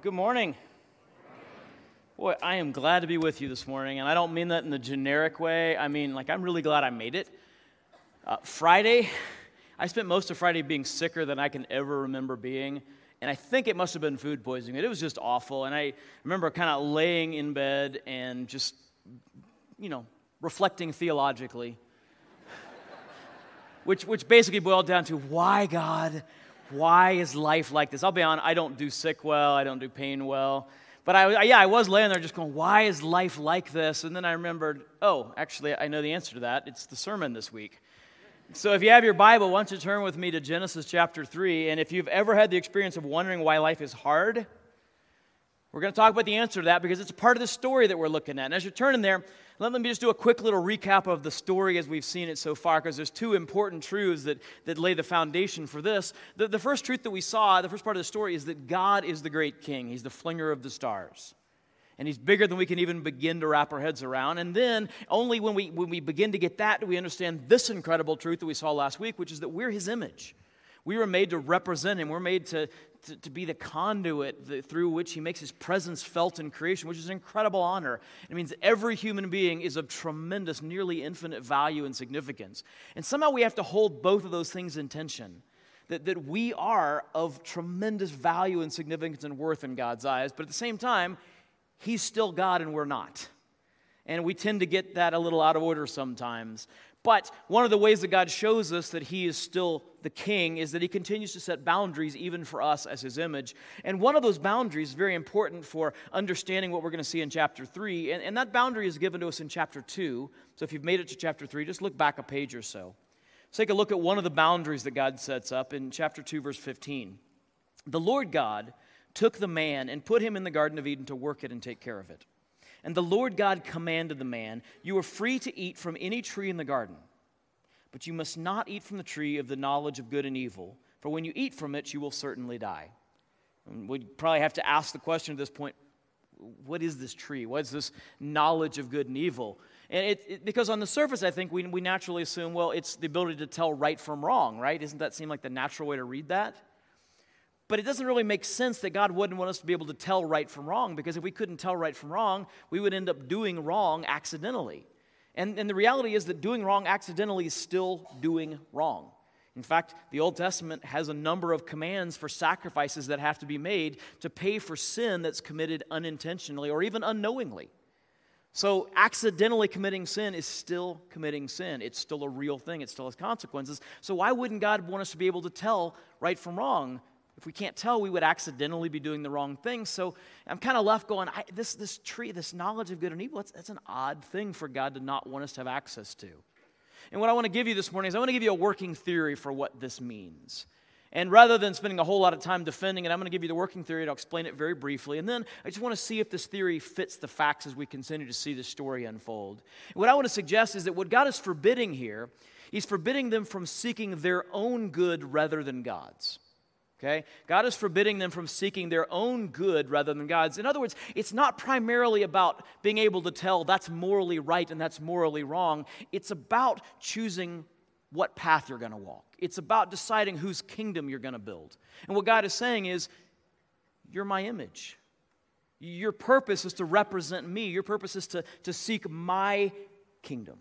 Good morning. Boy, I am glad to be with you this morning, and I don't mean that in the generic way. I mean, I'm really glad I made it. Friday, I spent most of Friday being sicker than I can ever remember being, and I think it must have been food poisoning. It was just awful, and I remember kind of laying in bed and just, reflecting theologically, which basically boiled down to, why, God? Why is life like this? I'll be honest, I don't do sick well, I don't do pain well. But I was laying there just going, why is life like this? And then I remembered, actually, I know the answer to that. It's the sermon this week. So if you have your Bible, why don't you turn with me to Genesis chapter 3. And if you've ever had the experience of wondering why life is hard, we're going to talk about the answer to that because it's a part of the story that we're looking at. And as you're turning there, let me just do a quick little recap of the story as we've seen it so far, because there's two important truths that lay the foundation for this. The first truth that we saw, the first part of the story, is that God is the great king. He's the flinger of the stars. And he's bigger than we can even begin to wrap our heads around. And then only when we begin to get that do we understand this incredible truth that we saw last week, which is that we're his image. We were made to represent him. We're made to be the conduit through which he makes his presence felt in creation, which is an incredible honor. It means every human being is of tremendous, nearly infinite value and significance. And somehow we have to hold both of those things in tension, that we are of tremendous value and significance and worth in God's eyes, but at the same time, he's still God and we're not. And we tend to get that a little out of order sometimes. But one of the ways that God shows us that he is still the king is that he continues to set boundaries even for us as his image. And one of those boundaries is very important for understanding what we're going to see in chapter 3. And that boundary is given to us in chapter 2. So if you've made it to chapter 3, just look back a page or so. Let's take a look at one of the boundaries that God sets up in chapter 2, verse 15. The Lord God took the man and put him in the Garden of Eden to work it and take care of it. And the Lord God commanded the man, "You are free to eat from any tree in the garden, but you must not eat from the tree of the knowledge of good and evil, for when you eat from it, you will certainly die." And we'd probably have to ask the question at this point, what is this tree? What is this knowledge of good and evil? And because on the surface, I think we naturally assume, well, it's the ability to tell right from wrong, right? Doesn't that seem like the natural way to read that? But it doesn't really make sense that God wouldn't want us to be able to tell right from wrong, because if we couldn't tell right from wrong, we would end up doing wrong accidentally. And the reality is that doing wrong accidentally is still doing wrong. In fact, the Old Testament has a number of commands for sacrifices that have to be made to pay for sin that's committed unintentionally or even unknowingly. So accidentally committing sin is still committing sin. It's still a real thing. It still has consequences. So why wouldn't God want us to be able to tell right from wrong? If we can't tell, we would accidentally be doing the wrong thing. So I'm kind of left going, this tree, this knowledge of good and evil, that's an odd thing for God to not want us to have access to. And what I want to give you this morning is I want to give you a working theory for what this means. And rather than spending a whole lot of time defending it, I'm going to give you the working theory and I'll explain it very briefly. And then I just want to see if this theory fits the facts as we continue to see this story unfold. And what I want to suggest is that what God is forbidding here, he's forbidding them from seeking their own good rather than God's. Okay? God is forbidding them from seeking their own good rather than God's. In other words, it's not primarily about being able to tell that's morally right and that's morally wrong. It's about choosing what path you're going to walk. It's about deciding whose kingdom you're going to build. And what God is saying is, you're my image. Your purpose is to represent me. Your purpose is to seek my kingdom,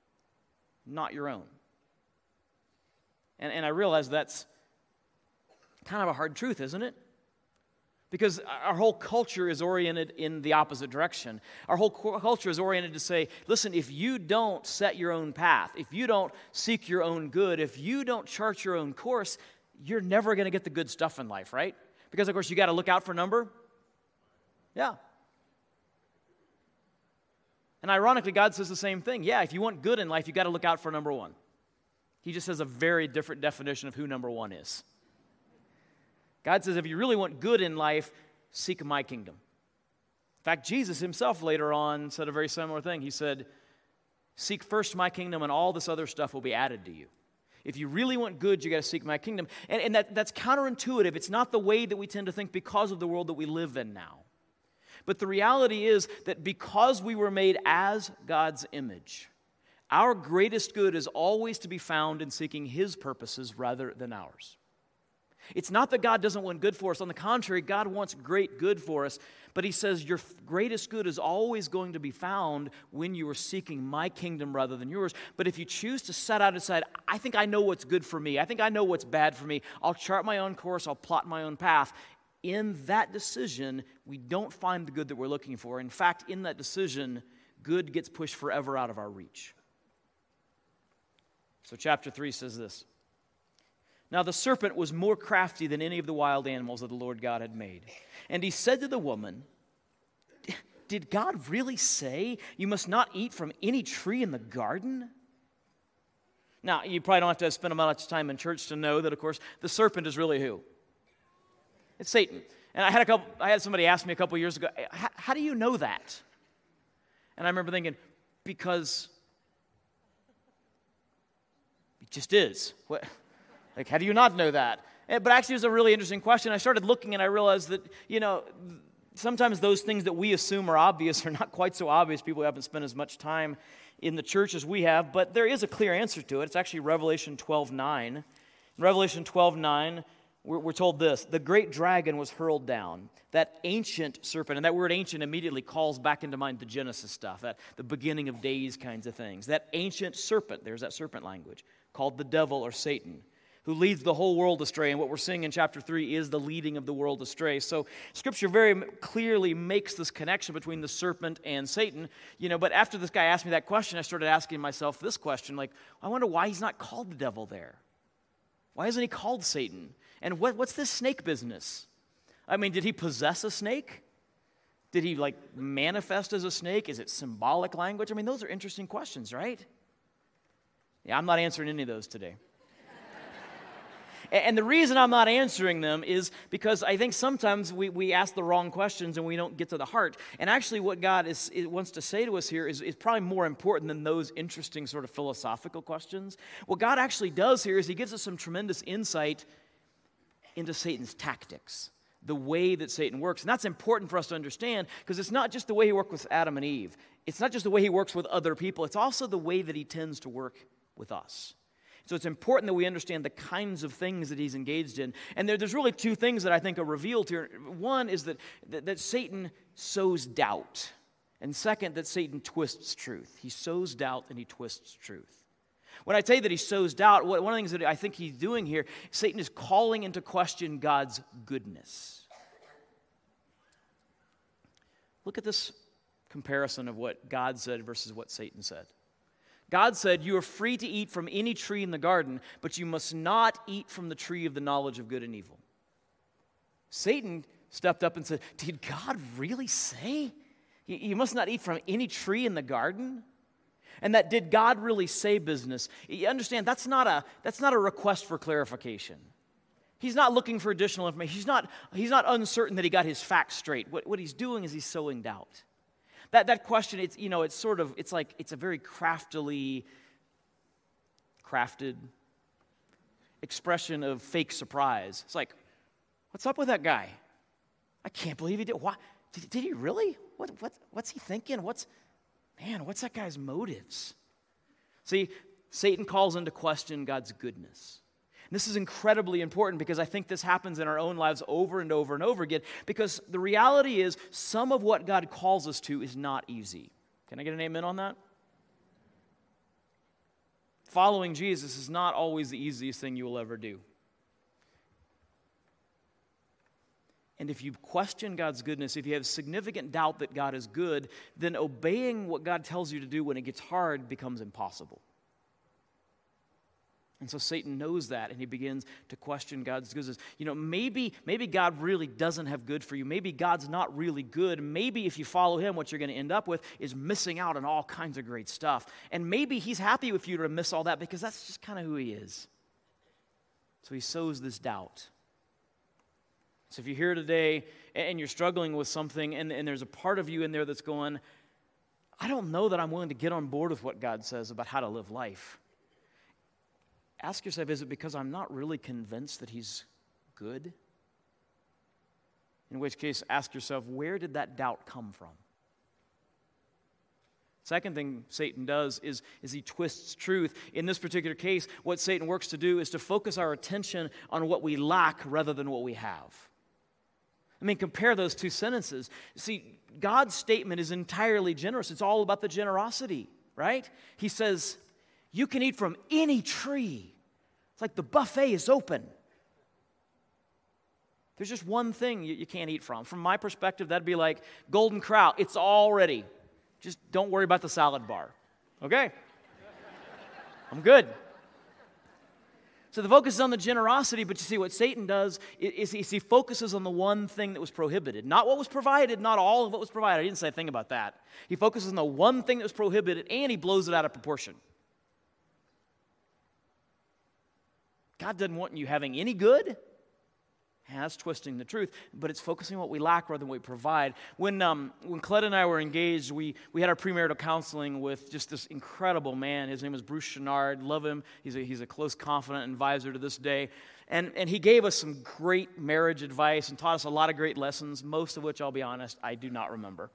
not your own. And I realize that's kind of a hard truth, isn't it? Because our whole culture is oriented in the opposite direction. Our whole culture is oriented to say, listen, if you don't set your own path, if you don't seek your own good, if you don't chart your own course, you're never going to get the good stuff in life, right? Because, of course, you got to look out for number. Yeah. And ironically, God says the same thing. Yeah, if you want good in life, you got to look out for number one. He just has a very different definition of who number one is. God says, if you really want good in life, seek my kingdom. In fact, Jesus himself later on said a very similar thing. He said, seek first my kingdom and all this other stuff will be added to you. If you really want good, you got to seek my kingdom. And that's counterintuitive. It's not the way that we tend to think because of the world that we live in now. But the reality is that because we were made as God's image, our greatest good is always to be found in seeking his purposes rather than ours. It's not that God doesn't want good for us. On the contrary, God wants great good for us. But he says your greatest good is always going to be found when you are seeking my kingdom rather than yours. But if you choose to set out and decide, I think I know what's good for me. I think I know what's bad for me. I'll chart my own course. I'll plot my own path. In that decision, we don't find the good that we're looking for. In fact, in that decision, good gets pushed forever out of our reach. So chapter 3 says this. Now the serpent was more crafty than any of the wild animals that the Lord God had made. And he said to the woman, did God really say you must not eat from any tree in the garden? Now, you probably don't have to spend a lot of time in church to know that, of course, the serpent is really who? It's Satan. And I had somebody ask me a couple years ago, how do you know that? And I remember thinking, because it just is. What? Like, how do you not know that? But actually, it was a really interesting question. I started looking and I realized that, sometimes those things that we assume are obvious are not quite so obvious. People who haven't spent as much time in the church as we have, but there is a clear answer to it. It's actually Revelation 12:9. In Revelation 12:9, we're told this: the great dragon was hurled down, that ancient serpent. And that word ancient immediately calls back into mind the Genesis stuff, that the beginning of days kinds of things. That ancient serpent, there's that serpent language, called the devil or Satan, who leads the whole world astray. And what we're seeing in chapter 3 is the leading of the world astray. So Scripture very clearly makes this connection between the serpent and Satan. But after this guy asked me that question, I started asking myself this question, I wonder why he's not called the devil there. Why isn't he called Satan? And what's this snake business? I mean, did he possess a snake? Did he, manifest as a snake? Is it symbolic language? I mean, those are interesting questions, right? Yeah, I'm not answering any of those today. And the reason I'm not answering them is because I think sometimes we ask the wrong questions and we don't get to the heart. And actually what God wants to say to us here is probably more important than those interesting sort of philosophical questions. What God actually does here is he gives us some tremendous insight into Satan's tactics, the way that Satan works. And that's important for us to understand because it's not just the way he worked with Adam and Eve. It's not just the way he works with other people. It's also the way that he tends to work with us. So it's important that we understand the kinds of things that he's engaged in. And there's really two things that I think are revealed here. One is that Satan sows doubt. And second, that Satan twists truth. He sows doubt and he twists truth. When I say that he sows doubt, one of the things that I think he's doing here, Satan is calling into question God's goodness. Look at this comparison of what God said versus what Satan said. God said, you are free to eat from any tree in the garden, but you must not eat from the tree of the knowledge of good and evil. Satan stepped up and said, did God really say you must not eat from any tree in the garden? And that did God really say business? You understand, that's not a request for clarification. He's not looking for additional information. He's not uncertain that he got his facts straight. What he's doing is he's sowing doubt. That question, it's a very craftily crafted expression of fake surprise. It's like, what's up with that guy? I can't believe he did. Why did he really? What's he thinking? What's that guy's motives? See, Satan calls into question God's goodness. And this is incredibly important because I think this happens in our own lives over and over and over again because the reality is some of what God calls us to is not easy. Can I get an amen on that? Following Jesus is not always the easiest thing you will ever do. And if you question God's goodness, if you have significant doubt that God is good, then obeying what God tells you to do when it gets hard becomes impossible. And so Satan knows that, and he begins to question God's goodness. Maybe God really doesn't have good for you. Maybe God's not really good. Maybe if you follow him, what you're going to end up with is missing out on all kinds of great stuff. And maybe he's happy with you to miss all that because that's just kind of who he is. So he sows this doubt. So if you're here today and you're struggling with something and there's a part of you in there that's going, I don't know that I'm willing to get on board with what God says about how to live life. Ask yourself, is it because I'm not really convinced that he's good? In which case, ask yourself, where did that doubt come from? Second thing Satan does is he twists truth. In this particular case, what Satan works to do is to focus our attention on what we lack rather than what we have. I mean, compare those two sentences. See, God's statement is entirely generous. It's all about the generosity, right? He says, you can eat from any tree. It's like the buffet is open. There's just one thing you can't eat from. From my perspective, that'd be like Golden Corral. It's all ready. Just don't worry about the salad bar. Okay? I'm good. So the focus is on the generosity, but you see what Satan does is he focuses on the one thing that was prohibited. Not what was provided, not all of what was provided. I didn't say a thing about that. He focuses on the one thing that was prohibited, and he blows it out of proportion. God doesn't want you having any good. That's twisting the truth, but it's focusing on what we lack rather than what we provide. When Cled and I were engaged, we had our premarital counseling with just this incredible man. His name was Bruce Chenard. Love him. He's a close, confidant advisor to this day. And he gave us some great marriage advice and taught us a lot of great lessons, most of which, I'll be honest, I do not remember.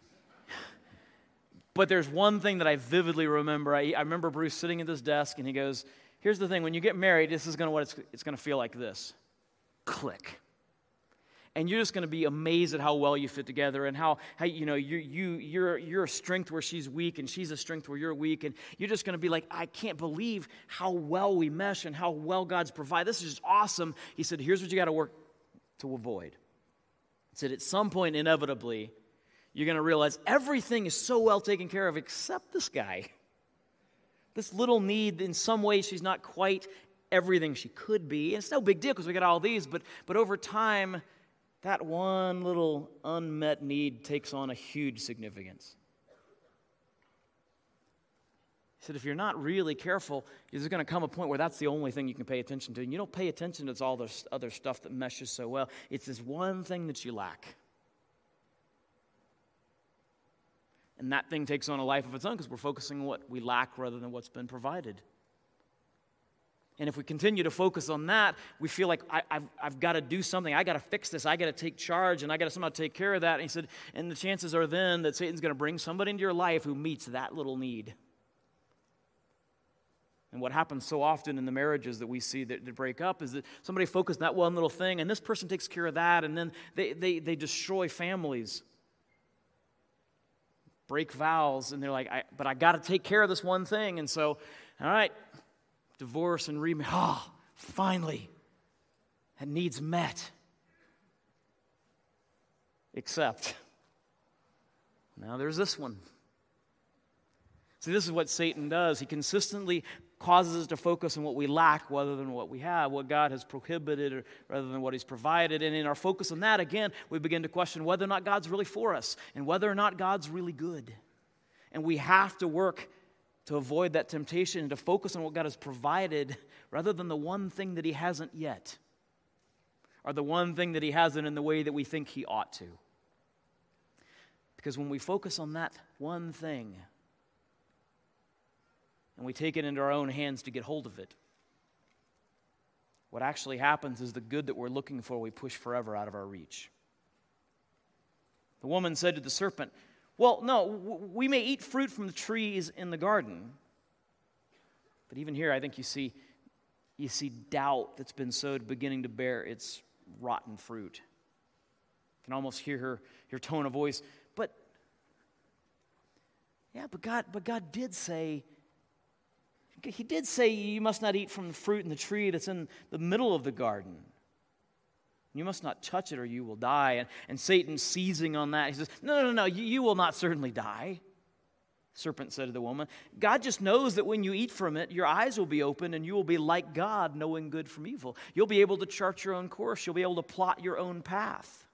But there's one thing that I vividly remember. I remember Bruce sitting at this desk, and he goes, here's the thing. When you get married, this is it's going to feel like this. Click. And you're just going to be amazed at how well you fit together and how you're a strength where she's weak and she's a strength where you're weak, and you're just going to be like, I can't believe how well we mesh and how well God's provided. This is just awesome. He said, here's what you got to work to avoid. He said, at some point, inevitably, you're going to realize everything is so well taken care of except this guy. This little need, in some ways, she's not quite everything she could be. And it's no big deal because we got all these, but over time, that one little unmet need takes on a huge significance. He said, if you're not really careful, there's going to come a point where that's the only thing you can pay attention to. And you don't pay attention to all this other stuff that meshes so well. It's this one thing that you lack. And that thing takes on a life of its own because we're focusing on what we lack rather than what's been provided. And if we continue to focus on that, we feel like I've got to do something. I got to fix this. I got to take charge, and I got to somehow take care of that. And he said, and the chances are then that Satan's going to bring somebody into your life who meets that little need. And what happens so often in the marriages that we see that break up is that somebody focuses on that one little thing, and this person takes care of that, and then they destroy families, break vows, and they're like, but I got to take care of this one thing. And so, all right, divorce and remarriage. Oh, finally, that need's met. Except, now there's this one. See, this is what Satan does. He consistently causes us to focus on what we lack rather than what we have, what God has prohibited rather than what He's provided. And in our focus on that, again, we begin to question whether or not God's really for us and whether or not God's really good. And we have to work to avoid that temptation and to focus on what God has provided rather than the one thing that He hasn't yet, or the one thing that He hasn't in the way that we think He ought to. Because when we focus on that one thing and we take it into our own hands to get hold of it, what actually happens is the good that we're looking for, we push forever out of our reach. The woman said to the serpent, well, no, we may eat fruit from the trees in the garden. But even here, I think you see doubt that's been sowed beginning to bear its rotten fruit. You can almost hear her tone of voice. But God did say, He did say you must not eat from the fruit in the tree that's in the middle of the garden. You must not touch it or you will die. And Satan, seizing on that, he says, no, you will not certainly die. The serpent said to the woman, God just knows that when you eat from it, your eyes will be open and you will be like God, knowing good from evil. You'll be able to chart your own course. You'll be able to plot your own path.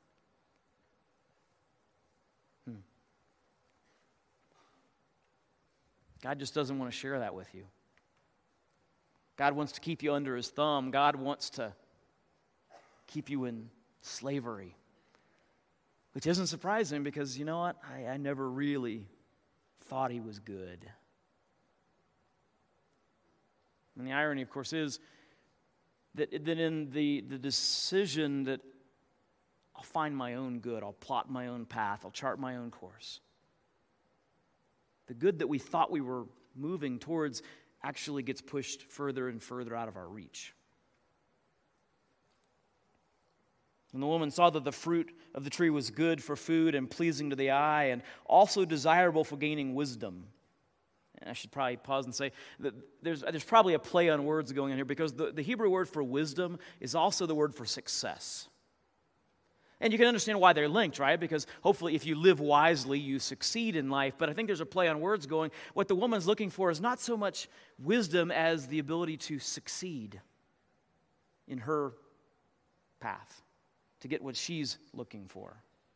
God just doesn't want to share that with you. God wants to keep you under His thumb. God wants to keep you in slavery. Which isn't surprising because, you know what? I never really thought He was good. And the irony, of course, is that in the decision that I'll find my own good, I'll plot my own path, I'll chart my own course, The good that we thought we were moving towards actually gets pushed further and further out of our reach. And the woman saw that the fruit of the tree was good for food and pleasing to the eye and also desirable for gaining wisdom. And I should probably pause and say that there's probably a play on words going on here, because the Hebrew word for wisdom is also the word for success. And you can understand why they're linked, right? Because hopefully if you live wisely, you succeed in life. But I think there's a play on words going. What the woman's looking for is not so much wisdom as the ability to succeed in her path, to get what she's looking for.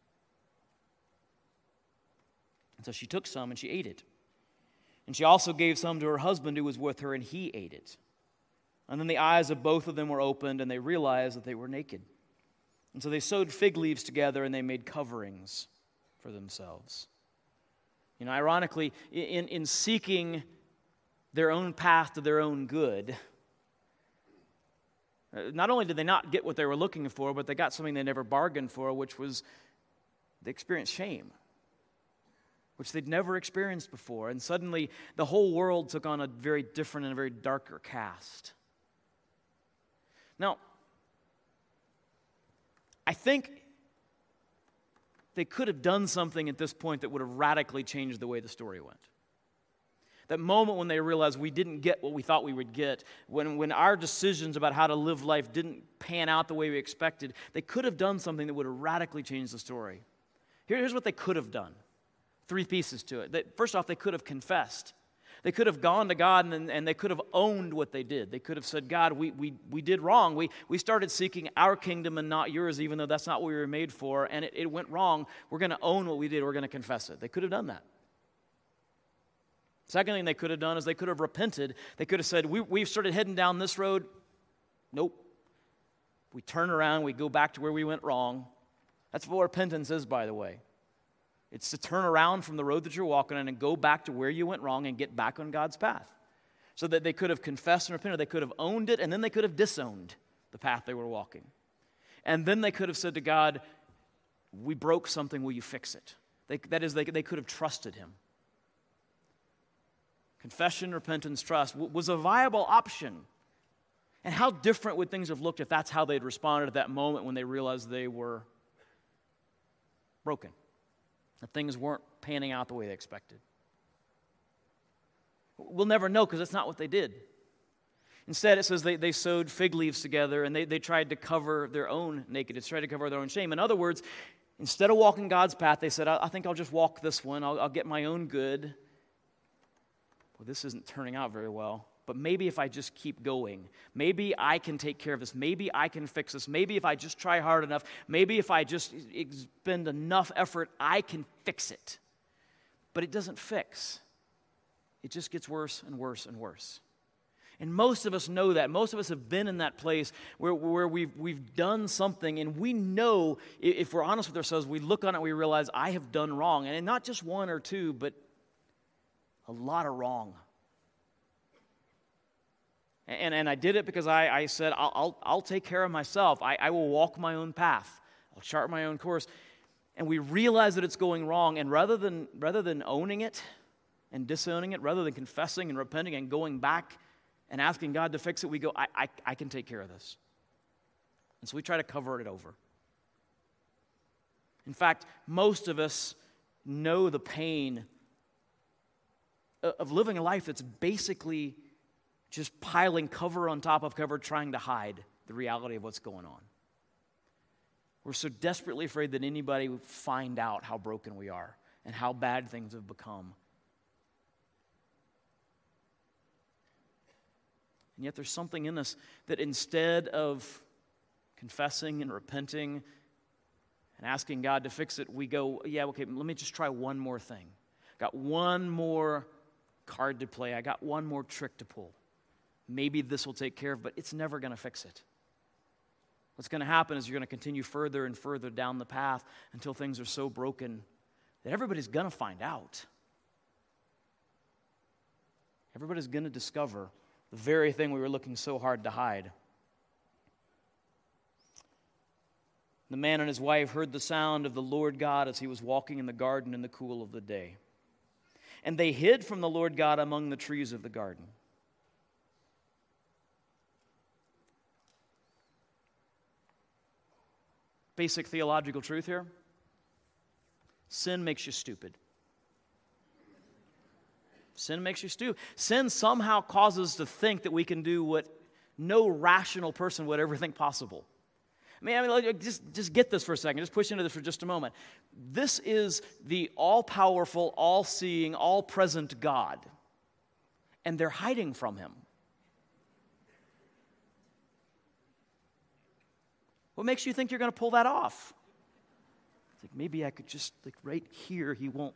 And so she took some and she ate it. And she also gave some to her husband who was with her, and he ate it. And then the eyes of both of them were opened, and they realized that they were naked. And so they sewed fig leaves together, and they made coverings for themselves. You know, ironically, in seeking their own path to their own good, not only did they not get what they were looking for, but they got something they never bargained for, which was they experienced shame, which they'd never experienced before. And suddenly, the whole world took on a very different and a very darker cast. Now, I think they could have done something at this point that would have radically changed the way the story went. That moment when they realized we didn't get what we thought we would get, when our decisions about how to live life didn't pan out the way we expected, they could have done something that would have radically changed the story. Here's what they could have done. 3 pieces to it. First off, they could have confessed. They could have gone to God and they could have owned what they did. They could have said, God, we did wrong. We started seeking our kingdom and not yours, even though that's not what we were made for, and it went wrong. We're going to own what we did. We're going to confess it. They could have done that. Second thing they could have done is they could have repented. They could have said, we've started heading down this road. Nope. We turn around. We go back to where we went wrong. That's what repentance is, by the way. It's to turn around from the road that you're walking on and go back to where you went wrong and get back on God's path. So that they could have confessed and repented. They could have owned it, and then they could have disowned the path they were walking. And then they could have said to God, we broke something, will you fix it? They could have trusted him. Confession, repentance, trust was a viable option. And how different would things have looked if that's how they'd responded at that moment when they realized they were broken? That things weren't panning out the way they expected. We'll never know because that's not what they did. Instead, it says they sewed fig leaves together and they tried to cover their own nakedness, tried to cover their own shame. In other words, instead of walking God's path, they said, I think I'll just walk this one. I'll get my own good. Well, this isn't turning out very well. But maybe if I just keep going, maybe I can take care of this. Maybe I can fix this. Maybe if I just try hard enough, maybe if I just expend enough effort, I can fix it. But it doesn't fix. It just gets worse and worse and worse. And most of us know that. Most of us have been in that place where we've done something, and we know, if we're honest with ourselves, we look on it and we realize, I have done wrong. And not just one or two, but a lot of wrong. And I did it because I said, I'll take care of myself. I will walk my own path. I'll chart my own course. And we realize that it's going wrong, and rather than owning it and disowning it, rather than confessing and repenting and going back and asking God to fix it, we go, I can take care of this. And so we try to cover it over. In fact, most of us know the pain of living a life that's basically just piling cover on top of cover, trying to hide the reality of what's going on. We're so desperately afraid that anybody would find out how broken we are and how bad things have become. And yet there's something in us that instead of confessing and repenting and asking God to fix it, we go, yeah, okay, let me just try one more thing. Got one more card to play. I got one more trick to pull. Maybe this will take care of, but it's never going to fix it. What's going to happen is you're going to continue further and further down the path until things are so broken that everybody's going to find out. Everybody's going to discover the very thing we were looking so hard to hide. The man and his wife heard the sound of the Lord God as he was walking in the garden in the cool of the day. and they hid from the Lord God among the trees of the garden. Basic theological truth here. Sin makes you stupid. Sin makes you stupid. Sin somehow causes us to think that we can do what no rational person would ever think possible. I mean, just get this for a second. Just push into this for just a moment. This is the all-powerful, all-seeing, all-present God, and they're hiding from him. What makes you think you're going to pull that off? It's like, maybe I could just, like right here, he won't.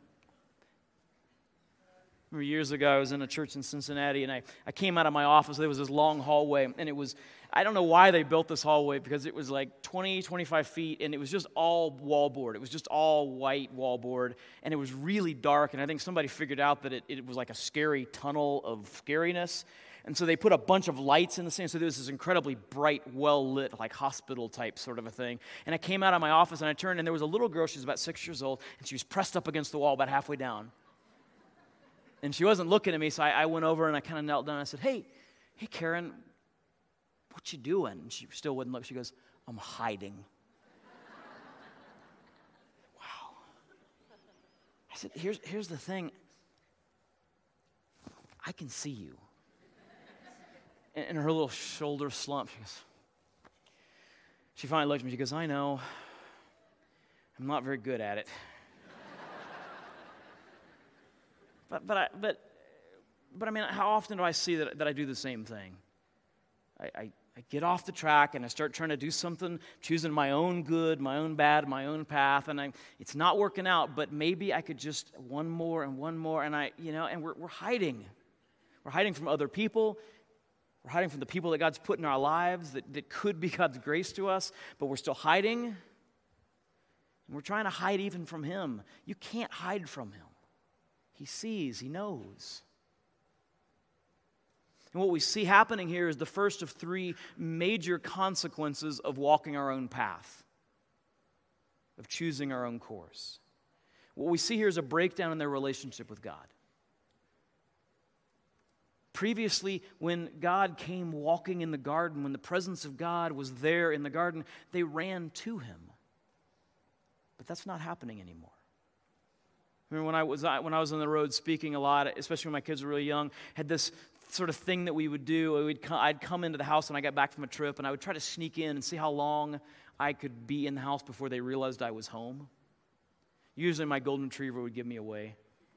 I remember years ago, I was in a church in Cincinnati, and I came out of my office. There was this long hallway, and it was, I don't know why they built this hallway, because it was like 20, 25 feet, and it was just all wallboard. It was just all white wallboard, and it was really dark, and I think somebody figured out that it was like a scary tunnel of scariness. And so they put a bunch of lights in the same, so there was this incredibly bright, well-lit, like hospital-type sort of a thing. And I came out of my office, and I turned, and there was a little girl. She was about 6 years old, and she was pressed up against the wall about halfway down. And she wasn't looking at me, so I went over, and I kind of knelt down, and I said, hey, Karen, what you doing? And she still wouldn't look. She goes, I'm hiding. Wow. I said, here's the thing. I can see you. And her little shoulder slumped. She finally looked at me. She goes, I know. I'm not very good at it. But I mean, how often do I see that I do the same thing? I get off the track and I start trying to do something, choosing my own good, my own bad, my own path, and it's not working out. But maybe I could just one more, and we're hiding. We're hiding from other people. We're hiding from the people that God's put in our lives that could be God's grace to us, but we're still hiding. And we're trying to hide even from him. You can't hide from him. He sees, he knows. And what we see happening here is the first of three major consequences of walking our own path, of choosing our own course. What we see here is a breakdown in their relationship with God. Previously, when God came walking in the garden, when the presence of God was there in the garden, they ran to him. But that's not happening anymore. Remember when I was on the road speaking a lot, especially when my kids were really young, had this sort of thing that we would do. I'd come into the house when I got back from a trip, and I would try to sneak in and see how long I could be in the house before they realized I was home. Usually my golden retriever would give me away.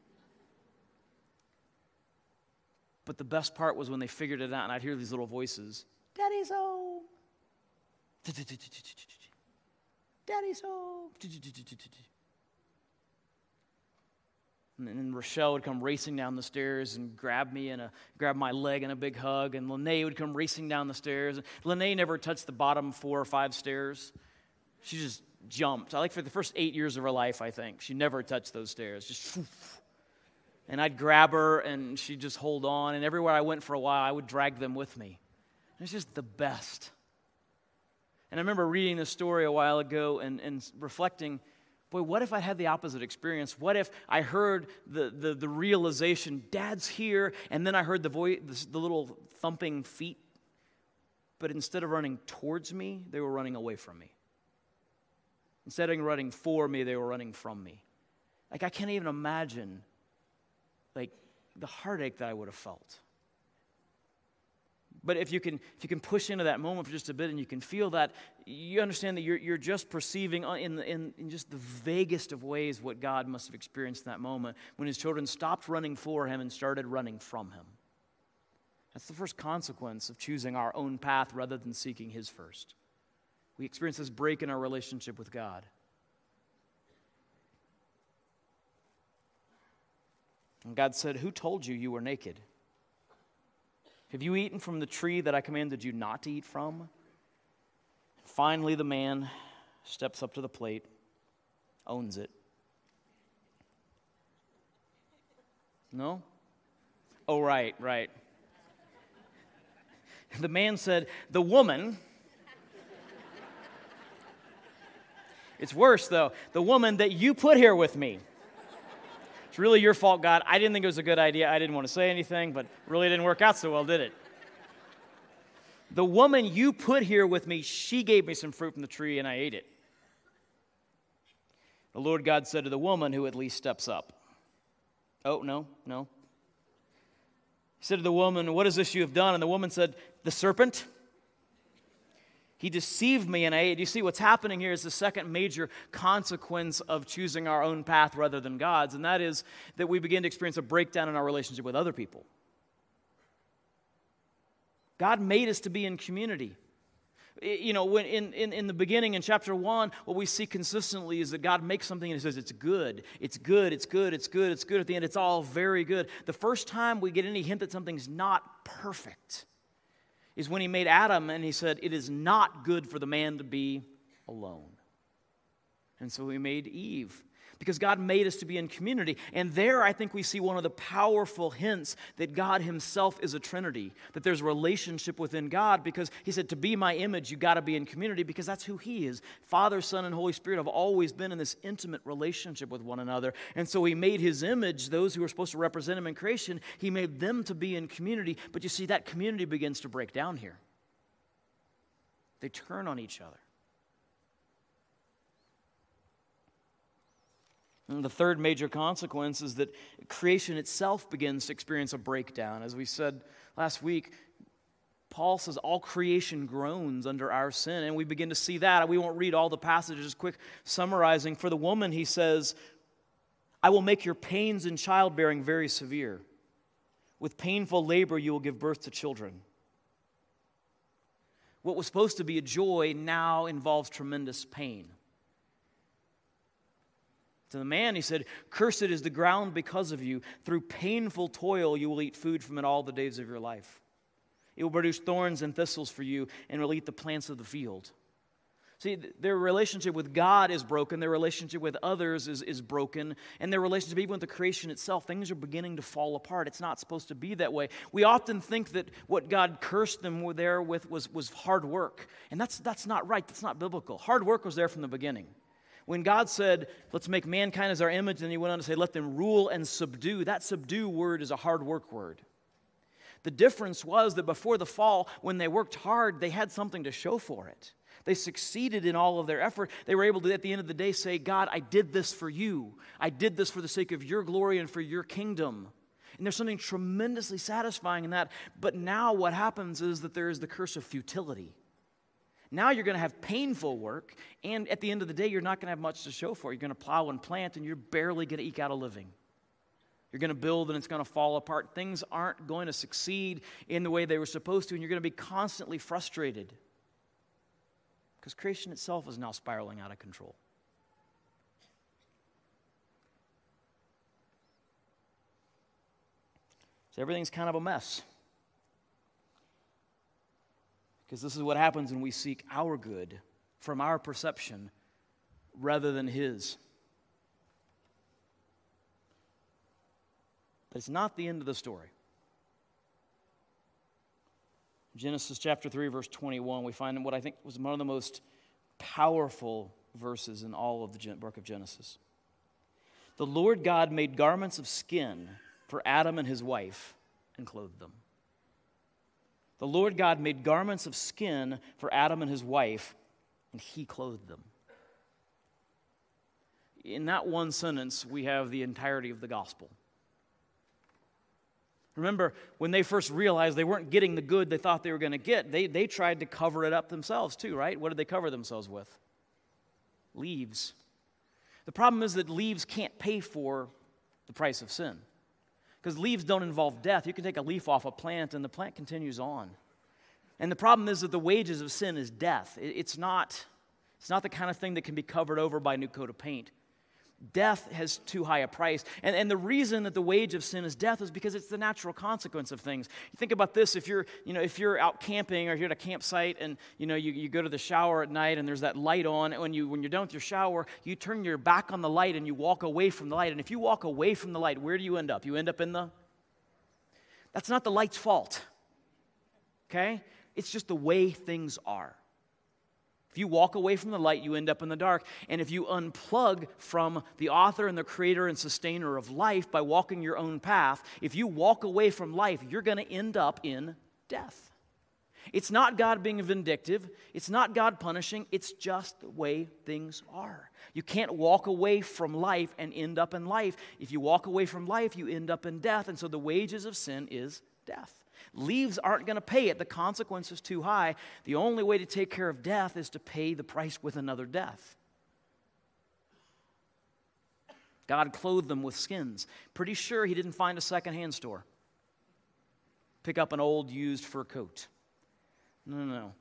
But the best part was when they figured it out, and I'd hear these little voices. Daddy's home. Daddy's home. And then Rochelle would come racing down the stairs and grab me and grab my leg in a big hug. And Lene would come racing down the stairs. And Lene never touched the bottom 4 or 5 stairs. She just jumped. For the first 8 years of her life, I think. She never touched those stairs. Just whoosh. And I'd grab her, and she'd just hold on. And everywhere I went for a while, I would drag them with me. It was just the best. And I remember reading this story a while ago and reflecting, boy, what if I had the opposite experience? What if I heard the realization, Dad's here, and then I heard the little thumping feet, but instead of running towards me, they were running away from me. Instead of running for me, they were running from me. I can't even imagine the heartache that I would have felt. But if you can push into that moment for just a bit, and you can feel that, you understand that you're just perceiving in just the vaguest of ways what God must have experienced in that moment when his children stopped running for him and started running from him. That's the first consequence of choosing our own path rather than seeking his first. We experience this break in our relationship with God. And God said, "Who told you you were naked? Have you eaten from the tree that I commanded you not to eat from?" Finally, the man steps up to the plate, owns it. No? Oh, right. The man said, "The woman," it's worse though, "the woman that you put here with me, It's really your fault, God. I didn't think it was a good idea. I didn't want to say anything, but really didn't work out so well, did it? The woman you put here with me, she gave me some fruit from the tree, and I ate it. The Lord God said to the woman, who at least steps up. Oh, no. He said to the woman, what is this you have done? And the woman said, the serpent. He deceived me and I ate. You see, what's happening here is the second major consequence of choosing our own path rather than God's, and that is that we begin to experience a breakdown in our relationship with other people. God made us to be in community. You know, when in the beginning, in chapter 1, what we see consistently is that God makes something and He says, it's good, it's good, it's good, it's good, it's good. At the end, it's all very good. The first time we get any hint that something's not perfect is when He made Adam and He said, it is not good for the man to be alone. And so He made Eve, because God made us to be in community. And there I think we see one of the powerful hints that God Himself is a Trinity, that there's a relationship within God, because He said, to be my image, you got to be in community, because that's who He is. Father, Son, and Holy Spirit have always been in this intimate relationship with one another. And so He made His image, those who were supposed to represent Him in creation, He made them to be in community. But you see, that community begins to break down here. They turn on each other. And the third major consequence is that creation itself begins to experience a breakdown. As we said last week, Paul says all creation groans under our sin, and we begin to see that. We won't read all the passages, just quick summarizing. For the woman, he says, I will make your pains in childbearing very severe. With painful labor you will give birth to children. What was supposed to be a joy now involves tremendous pain. To the man, he said, cursed is the ground because of you. Through painful toil you will eat food from it all the days of your life. It will produce thorns and thistles for you, and will eat the plants of the field. See, their relationship with God is broken. Their relationship with others is broken. And their relationship even with the creation itself, things are beginning to fall apart. It's not supposed to be that way. We often think that what God cursed them there with was hard work. And that's not right. That's not biblical. Hard work was there from the beginning. When God said, let's make mankind as our image, and He went on to say, let them rule and subdue, that subdue word is a hard work word. The difference was that before the fall, when they worked hard, they had something to show for it. They succeeded in all of their effort. They were able to, at the end of the day, say, God, I did this for you. I did this for the sake of your glory and for your kingdom. And there's something tremendously satisfying in that. But now what happens is that there is the curse of futility. Now you're going to have painful work, and at the end of the day, you're not going to have much to show for it. You're going to plow and plant, and you're barely going to eke out a living. You're going to build, and it's going to fall apart. Things aren't going to succeed in the way they were supposed to, and you're going to be constantly frustrated because creation itself is now spiraling out of control. So everything's kind of a mess. Because this is what happens when we seek our good from our perception rather than His. But it's not the end of the story. Genesis chapter 3, verse 21, we find what I think was one of the most powerful verses in all of the book of Genesis. The Lord God made garments of skin for Adam and his wife and clothed them. The Lord God made garments of skin for Adam and his wife, and He clothed them. In that one sentence, we have the entirety of the gospel. Remember, when they first realized they weren't getting the good they thought they were going to get, they tried to cover it up themselves too, right? What did they cover themselves with? Leaves. The problem is that leaves can't pay for the price of sin. Because leaves don't involve death. You can take a leaf off a plant and the plant continues on. And the problem is that the wages of sin is death. It's not the kind of thing that can be covered over by a new coat of paint. Death has too high a price. And the reason that the wage of sin is death is because it's the natural consequence of things. You think about this, if you're out camping or you're at a campsite and you go to the shower at night and there's that light on, when you're done with your shower, you turn your back on the light and you walk away from the light. And if you walk away from the light, where do you end up? You end up that's not the light's fault. Okay? It's just the way things are. If you walk away from the light, you end up in the dark. And if you unplug from the author and the creator and sustainer of life by walking your own path, if you walk away from life, you're going to end up in death. It's not God being vindictive. It's not God punishing. It's just the way things are. You can't walk away from life and end up in life. If you walk away from life, you end up in death. And so the wages of sin is death. Leaves aren't going to pay it. The consequence is too high. The only way to take care of death is to pay the price with another death. God clothed them with skins. Pretty sure he didn't find a secondhand store. Pick up an old used fur coat. No.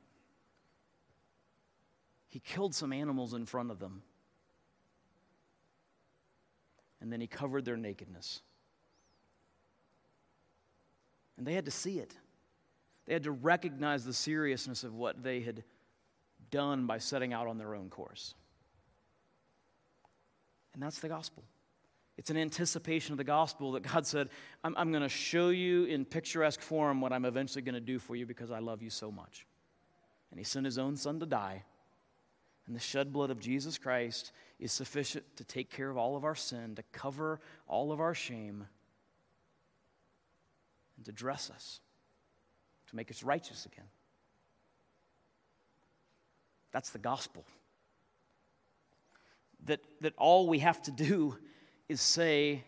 He killed some animals in front of them. And then he covered their nakedness. And they had to see it. They had to recognize the seriousness of what they had done by setting out on their own course. And that's the gospel. It's an anticipation of the gospel that God said, I'm going to show you in picturesque form what I'm eventually going to do for you because I love you so much. And he sent his own son to die. And the shed blood of Jesus Christ is sufficient to take care of all of our sin, to cover all of our shame, and to dress us, to make us righteous again. That's the gospel. That all we have to do is say,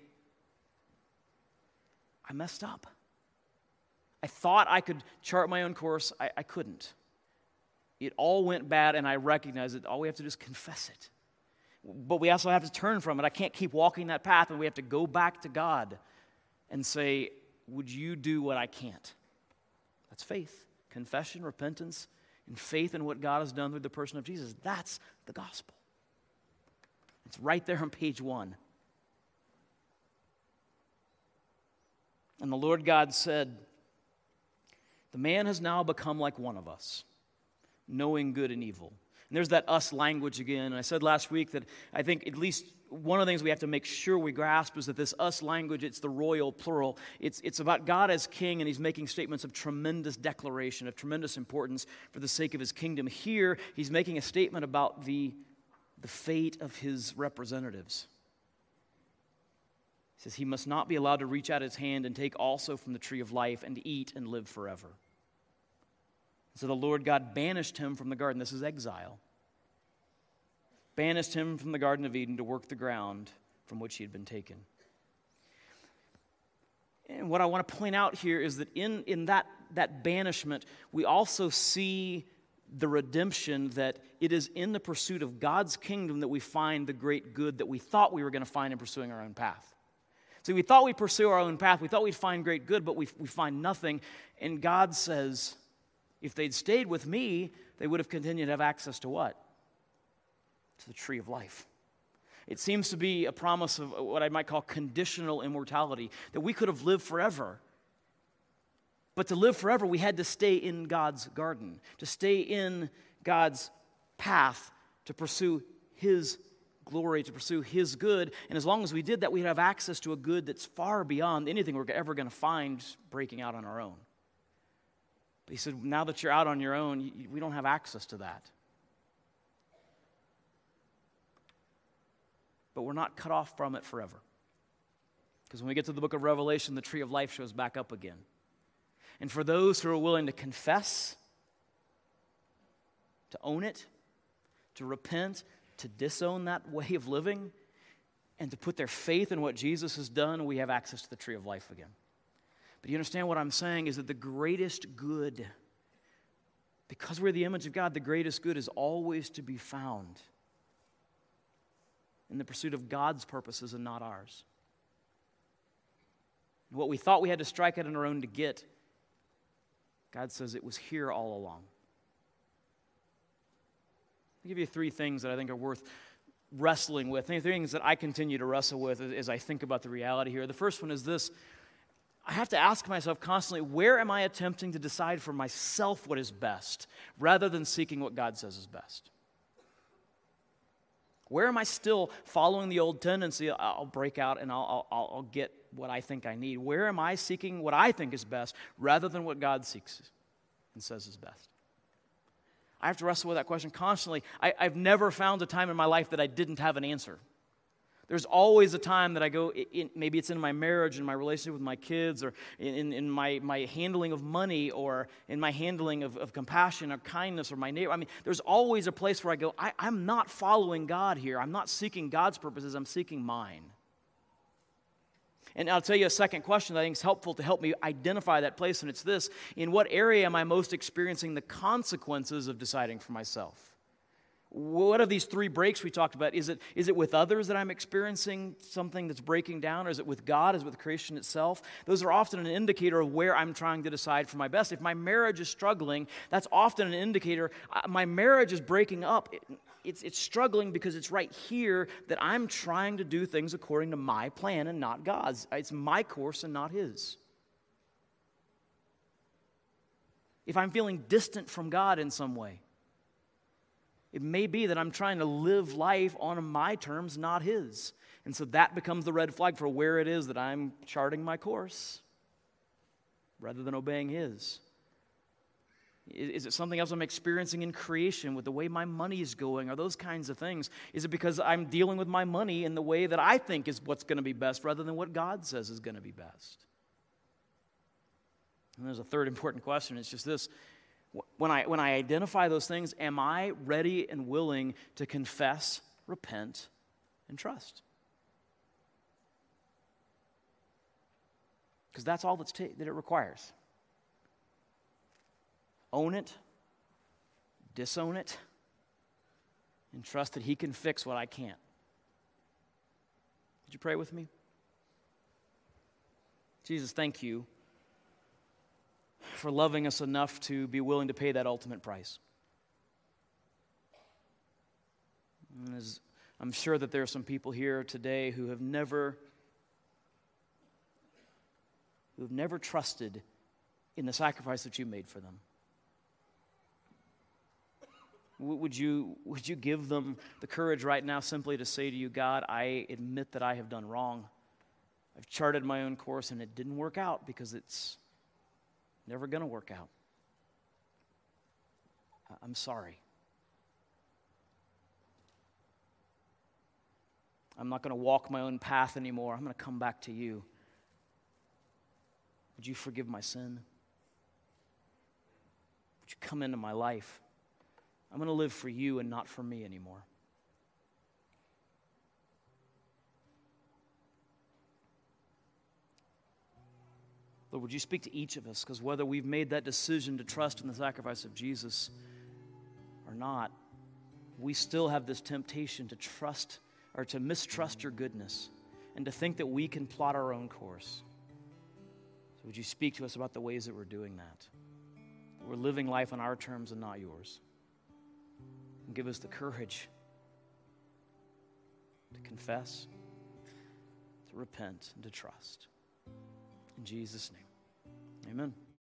I messed up. I thought I could chart my own course. I couldn't. It all went bad, and I recognize it. All we have to do is confess it. But we also have to turn from it. I can't keep walking that path, and we have to go back to God and say, would you do what I can't? That's faith, confession, repentance, and faith in what God has done through the person of Jesus. That's the gospel. It's right there on page 1. And the Lord God said, the man has now become like one of us, knowing good and evil. And there's that us language again. And I said last week that I think at least one of the things we have to make sure we grasp is that this us language, it's the royal plural. It's about God as king, and he's making statements of tremendous declaration, of tremendous importance for the sake of his kingdom. Here, he's making a statement about the fate of his representatives. He says he must not be allowed to reach out his hand and take also from the tree of life and eat and live forever. So the Lord God banished him from the garden. This is exile. Banished him from the Garden of Eden to work the ground from which he had been taken. And what I want to point out here is that in that banishment, we also see the redemption, that it is in the pursuit of God's kingdom that we find the great good that we thought we were going to find in pursuing our own path. See, we thought we'd pursue our own path. We thought we'd find great good, but we find nothing. And God says, if they'd stayed with me, they would have continued to have access to what? To the tree of life. It seems to be a promise of what I might call conditional immortality, that we could have lived forever. But to live forever, we had to stay in God's garden, to stay in God's path, to pursue his glory, to pursue his good. And as long as we did that, we'd have access to a good that's far beyond anything we're ever going to find breaking out on our own. But he said, now that you're out on your own, we don't have access to that. But we're not cut off from it forever. Because when we get to the book of Revelation, the tree of life shows back up again. And for those who are willing to confess, to own it, to repent, to disown that way of living, and to put their faith in what Jesus has done, we have access to the tree of life again. But you understand what I'm saying is that the greatest good, because we're the image of God, the greatest good is always to be found in the pursuit of God's purposes and not ours. And what we thought we had to strike out on our own to get, God says it was here all along. I'll give you 3 things that I think are worth wrestling with. 3 things that I continue to wrestle with as I think about the reality here. The first one is this. I have to ask myself constantly, where am I attempting to decide for myself what is best, rather than seeking what God says is best? Where am I still following the old tendency, I'll break out and I'll get what I think I need? Where am I seeking what I think is best, rather than what God seeks and says is best? I have to wrestle with that question constantly. I've never found a time in my life that I didn't have an answer. There's always a time that I go, maybe it's in my marriage, in my relationship with my kids, or in my handling of money, or in my handling of compassion or kindness or my neighbor. I mean, there's always a place where I go, I'm not following God here. I'm not seeking God's purposes. I'm seeking mine. And I'll tell you a second question that I think is helpful to help me identify that place, and it's this: in what area am I most experiencing the consequences of deciding for myself? What are these three breaks we talked about? Is it with others that I'm experiencing something that's breaking down, or is it with God? Is it with creation itself? Those are often an indicator of where I'm trying to decide for my best. If my marriage is struggling, that's often an indicator my marriage is breaking up. It's struggling because it's right here that I'm trying to do things according to my plan and not God's. It's my course and not His. If I'm feeling distant from God in some way, it may be that I'm trying to live life on my terms, not His. And so that becomes the red flag for where it is that I'm charting my course rather than obeying His. Is it something else I'm experiencing in creation with the way my money is going, or those kinds of things? Is it because I'm dealing with my money in the way that I think is what's going to be best rather than what God says is going to be best? And there's a third important question. It's just this. When I identify those things, am I ready and willing to confess, repent, and trust? Because that's all that it requires. Own it, disown it, and trust that He can fix what I can't. Would you pray with me? Jesus, thank You for loving us enough to be willing to pay that ultimate price. And I'm sure that there are some people here today who have never trusted in the sacrifice that You made for them. Would you give them the courage right now simply to say to You, God, I admit that I have done wrong. I've charted my own course and it didn't work out because it's never going to work out. I'm sorry. I'm not going to walk my own path anymore. I'm going to come back to You. Would You forgive my sin? Would You come into my life? I'm going to live for You and not for me anymore. Lord, would You speak to each of us? Because whether we've made that decision to trust in the sacrifice of Jesus or not, we still have this temptation to trust or to mistrust Your goodness and to think that we can plot our own course. So would You speak to us about the ways that we're doing that? We're living life on our terms and not Yours. And give us the courage to confess, to repent, and to trust. In Jesus' name, amen.